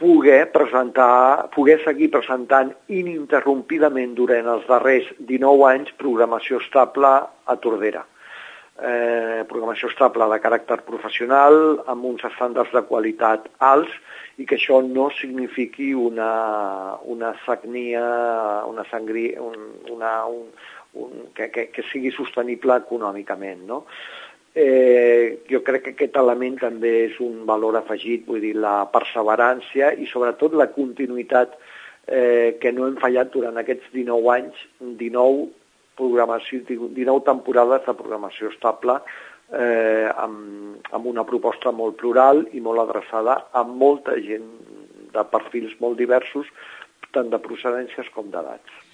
poder seguir presentant ininterrompidament durant els darrers 19 anys programació estable a Tordera. Programació estable de caràcter professional, amb uns estàndards de qualitat alts, i que això no signifiqui una sagnia, que sigui sostenible econòmicament, no? Jo crec que aquest element també és un valor afegit, vull dir, la perseverància i sobretot la continuïtat que no hem fallat durant aquests 19 anys, 19 temporades de programació estable amb una proposta molt plural i molt adreçada a molta gent de perfils molt diversos, tant de procedències com d'edats.